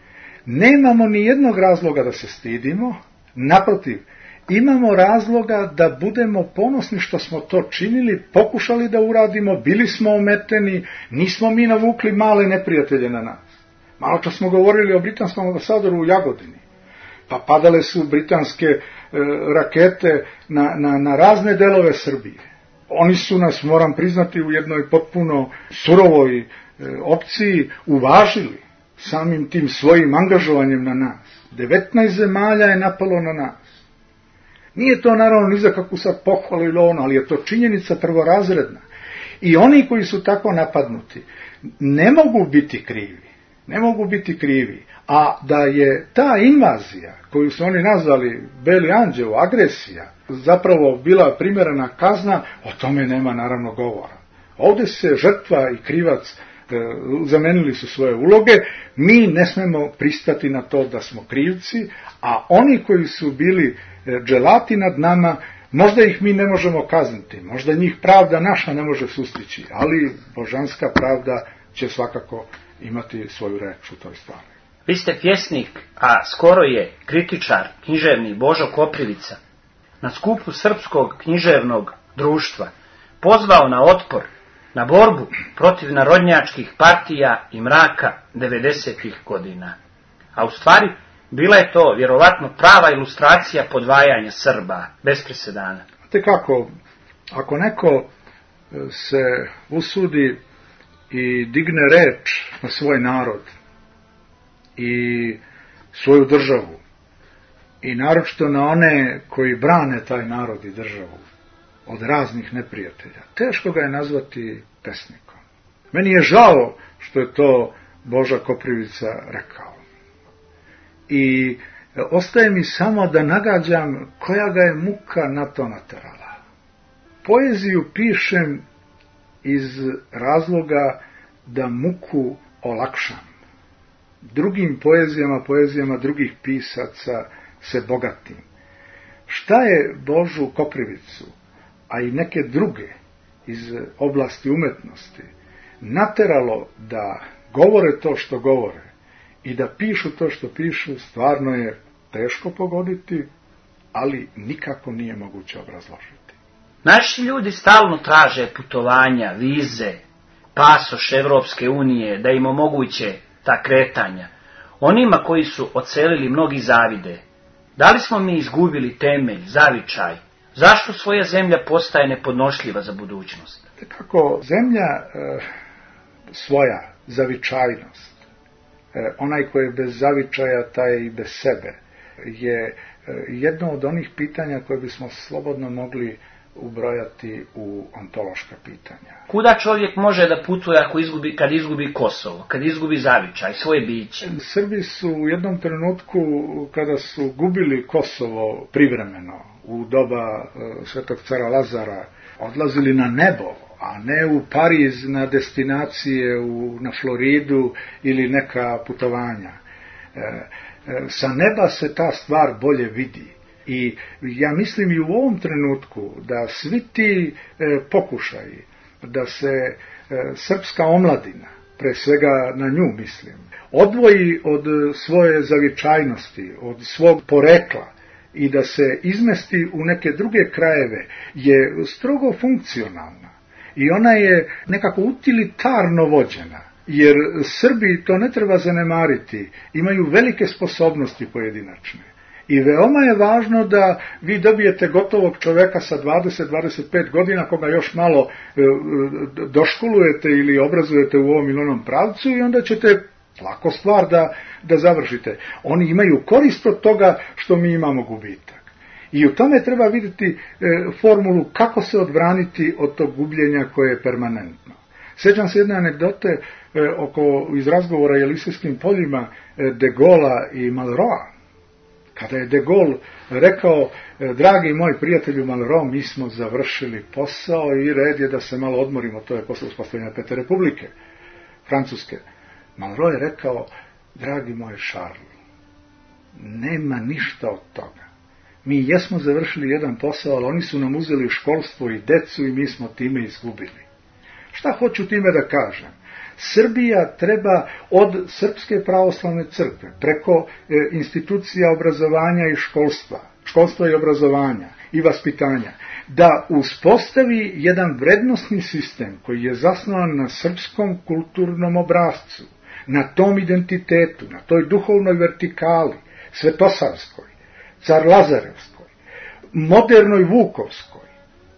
nemamo ni jednog razloga da se stidimo, naprotiv, imamo razloga da budemo ponosni što smo to činili, pokušali da uradimo, bili smo ometeni, nismo mi navukli male neprijatelje na nas. Malo čas smo govorili o britanskom ambasadoru u Jagodini. Pa padale su britanske rakete na razne delove Srbije. Oni su nas, moram priznati, u jednoj potpuno surovoj opciji uvažili samim tim svojim angažovanjem na nas. 19 zemalja je napalo na nas. Nije to naravno ni za kakvu sad pohvalu ili ono, ali je to činjenica prvorazredna. I oni koji su tako napadnuti ne mogu biti krivi. Ne mogu biti krivi. A da je ta invazija, koju su oni nazvali Beli anđeo, agresija, zapravo bila primjerena kazna, o tome nema naravno govora. Ovdje se žrtva i krivac zamenili su svoje uloge, mi ne smemo pristati na to da smo krivci, a oni koji su bili dželati nad nama, možda ih mi ne možemo kazniti, možda njih pravda naša ne može sustići, ali božanska pravda će svakako imati svoju reč u toj stvari. Vi ste pjesnik, a skoro je kritičar književni Božo Koprivica na skupu Srpskog književnog društva pozvao na otpor, na borbu protiv narodnjačkih partija i mraka 90. godina. A u stvari bila je to vjerovatno prava ilustracija podvajanja Srba, bez presedana. Znate kako, ako neko se usudi i digne reč na svoj narod i svoju državu, i naročito na one koji brane taj narod i državu od raznih neprijatelja, teško ga je nazvati pesnikom. Meni je žao što je to Boža Koprivica rekao. I ostaje mi samo da nagađam koja ga je muka na to naterala. Poeziju pišem iz razloga da muku olakšam. Drugim poezijama drugih pisaca se bogatim. Šta je Božu Koprivicu, a i neke druge iz oblasti umetnosti, nateralo da govore to što govore i da pišu to što pišu, stvarno je teško pogoditi, ali nikako nije moguće obrazložiti. Naši ljudi stalno traže putovanja, vize, pasoš Evropske unije, da im omoguće ta kretanja. Onima koji su odselili mnogi zavide. Da li smo mi izgubili temelj, zavičaj? Zašto svoja zemlja postaje nepodnošljiva za budućnost? Kako zemlja svoja zavičajnost, onaj koji je bez zavičaja, taj je i bez sebe, je jedno od onih pitanja koje bismo slobodno mogli ubrojati u ontološka pitanja. Kuda čovjek može da putuje kad izgubi Kosovo, kad izgubi zavičaj, svoje biće? Srbi su u jednom trenutku, kada su gubili Kosovo privremeno, u doba Svetog cara Lazara, odlazili na nebo, a ne u Pariz na destinacije na Floridu ili neka putovanja. Sa neba se ta stvar bolje vidi. I ja mislim i u ovom trenutku da svi ti pokušaji da se srpska omladina, pre svega na nju mislim, odvoji od svoje zavičajnosti, od svog porekla i da se izmesti u neke druge krajeve, je strogo funkcionalna i ona je nekako utilitarno vođena. Jer Srbi, to ne treba zanemariti, imaju velike sposobnosti pojedinačne. I veoma je važno da vi dobijete gotovog čoveka sa 20-25 godina, koga još malo doškolujete ili obrazujete u ovom ili onom pravcu, i onda ćete lako stvar da završite. Oni imaju korist od toga što mi imamo gubitak. I u tome treba vidjeti formulu kako se odbraniti od tog gubljenja koje je permanentno. Sjećam se jedne anegdote iz razgovora o Jelisejskim poljima De Gaulle'a i Malroa. Kada je De Gaulle rekao: dragi moj prijatelju Malraux, mi smo završili posao i red je da se malo odmorimo, to je posle uspostavljanja Pete Republike Francuske. Malraux je rekao: dragi moj Charles, nema ništa od toga. Mi jesmo završili jedan posao, ali oni su nam uzeli školstvo i decu i mi smo time izgubili. Šta hoću time da kažem? Srbija treba od Srpske pravoslavne crkve, preko institucija obrazovanja i školstva i obrazovanja i vaspitanja, da uspostavi jedan vrednosni sistem koji je zasnovan na srpskom kulturnom obrascu, na tom identitetu, na toj duhovnoj vertikali, svetosavskoj, car Lazarevskoj, modernoj Vukovskoj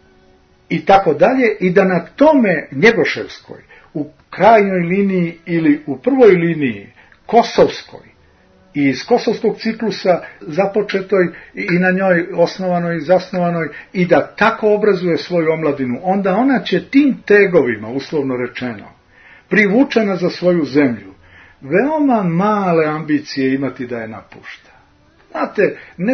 i tako dalje, i da na tome Njegoševskoj, u krajnjoj liniji ili u prvoj liniji Kosovskoj i iz Kosovskog ciklusa započetoj i na njoj osnovanoj i zasnovanoj, i da tako obrazuje svoju omladinu, onda ona će tim tegovima, uslovno rečeno, privučena za svoju zemlju, veoma male ambicije imati da je napušta. Znate,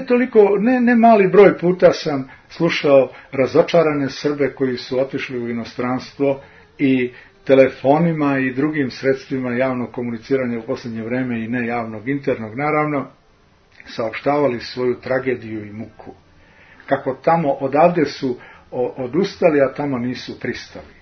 ne mali broj puta sam slušao razočarane Srbe koji su otišli u inostranstvo i telefonima i drugim sredstvima javnog komuniciranja u posljednje vreme, i ne javnog, internog naravno, saopštavali svoju tragediju i muku. Kako tamo odavde su odustali, a tamo nisu pristali.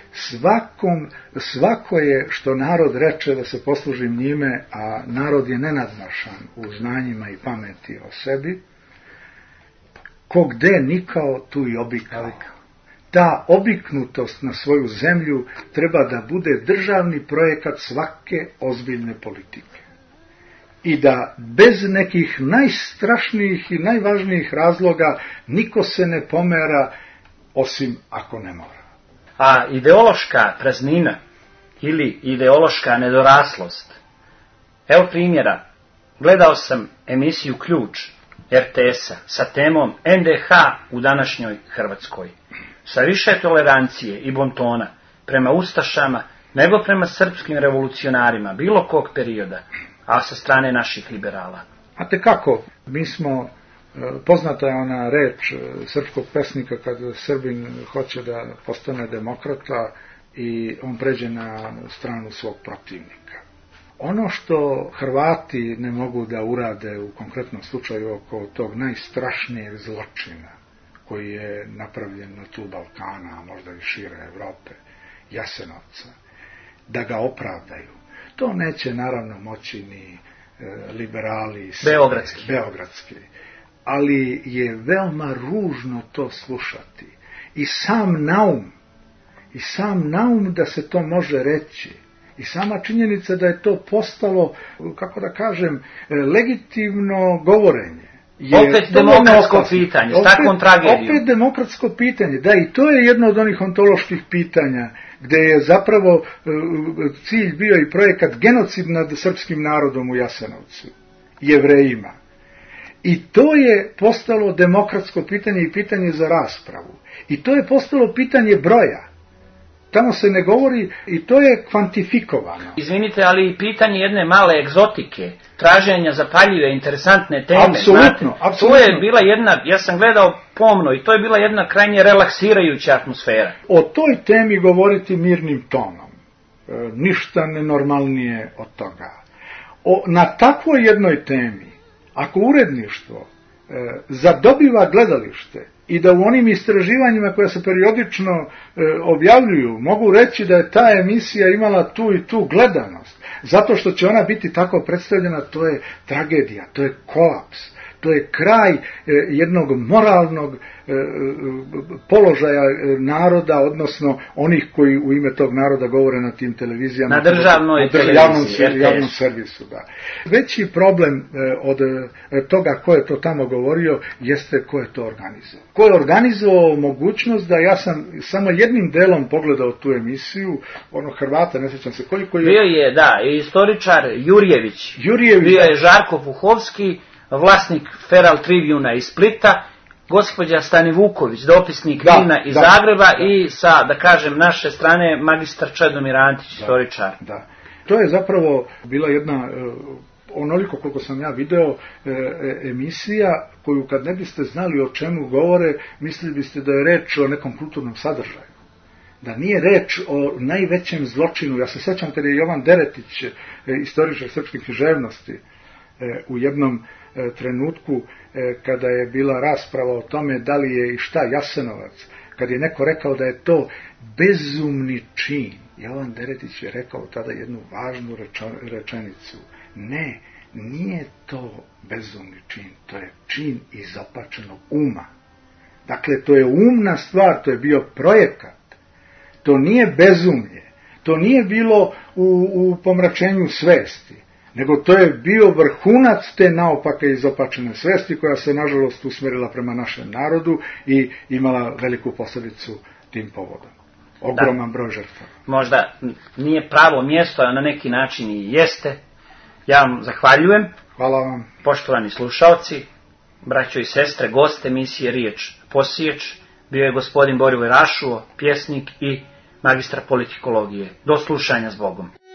Svako je što narod reče da se poslužim njime, a narod je nenadmašan u znanjima i pameti o sebi. Ko gde nikao, tu i obikao. Ta obiknutost na svoju zemlju treba da bude državni projekat svake ozbiljne politike. I da bez nekih najstrašnijih i najvažnijih razloga niko se ne pomera, osim ako ne mora. A ideološka praznina ili ideološka nedoraslost. Evo primjera. Gledao sam emisiju Ključ RTS-a sa temom NDH u današnjoj Hrvatskoj. Sa više tolerancije i bontona prema ustašama nego prema srpskim revolucionarima bilo kog perioda, a sa strane naših liberala. Znate kako, mi smo, poznata je ona reč srpskog pesnika kad Srbin hoće da postane demokrata i on pređe na stranu svog protivnika. Ono što Hrvati ne mogu da urade u konkretnom slučaju oko tog najstrašnijeg zločina koji je napravljen na tlu Balkana, a možda i šire Evrope, Jasenovca, da ga opravdaju. To neće naravno moći ni liberali beogradski. Ali je veoma ružno to slušati. I sam naum da se to može reći. I sama činjenica da je to postalo, kako da kažem, legitimno govorenje. Opet demokratsko pitanje, s takvom tragedijom. Opet demokratsko pitanje, da, i to je jedno od onih ontoloških pitanja, gde je zapravo cilj bio i projekat genocid nad srpskim narodom u Jasenovcu, Jevrejima. I to je postalo demokratsko pitanje i pitanje za raspravu. I to je postalo pitanje broja. Tamo se ne govori i to je kvantifikovano. Izvinite, ali i pitanje jedne male egzotike, traženja zapaljive, interesantne teme. Apsolutno. To je bila jedna, ja sam gledao pomno i to je bila jedna krajnje relaksirajuća atmosfera. O toj temi govoriti mirnim tonom. Ništa nenormalnije od toga. Na takvoj jednoj temi, ako uredništvo zadobiva gledalište i da u onim istraživanjima koja se periodično objavljuju mogu reći da je ta emisija imala tu i tu gledanost, zato što će ona biti tako predstavljena, to je tragedija, to je kolaps, to je kraj jednog moralnog položaja naroda, odnosno onih koji u ime tog naroda govore na tim televizijama. Na državnoj televiziji. Javnom servisu, da. Veći problem od toga ko je to tamo govorio jeste ko je to organizovao. Ko je organizovao mogućnost da ja sam samo jednim delom pogledao tu emisiju, Hrvata, ne sjećam se koliko je... Bio je, da, istoričar Jurjević. Bio je Žarko Puhovski, vlasnik Feral Tribuna iz Splita, gospođa Stani Vuković, dopisnik Nina iz Zagreba i sa, da kažem, naše strane magistar Čedomir Antić, istoričar. Da. To je zapravo bila jedna, onoliko koliko sam ja video, emisija koju kad ne biste znali o čemu govore, mislili biste da je reč o nekom kulturnom sadržaju. Da nije reč o najvećem zločinu. Ja se sećam kada je Jovan Deretić, istoričar srpske književnosti, u jednom trenutku kada je bila rasprava o tome da li je i šta Jasenovac, kad je neko rekao da je to bezumni čin, Jovan Deretić je rekao tada jednu važnu rečenicu: ne, nije to bezumni čin, to je čin izopačenog uma. Dakle, to je umna stvar, to je bio projekat, to nije bezumlje, to nije bilo u pomračenju svesti, nego to je bio vrhunac te naopake izopačene svesti koja se nažalost usmjerila prema našem narodu i imala veliku posljedicu tim povodom. Ogroman broj žrtava. Možda nije pravo mjesto, a na neki način i jeste. Ja vam zahvaljujem. Hvala vam. Poštovani slušalci, braćo i sestre, gost emisije Riječ Posijeć bio je gospodin Borivoj Rašuo, pjesnik i magistar politikologije. Do slušanja s Bogom.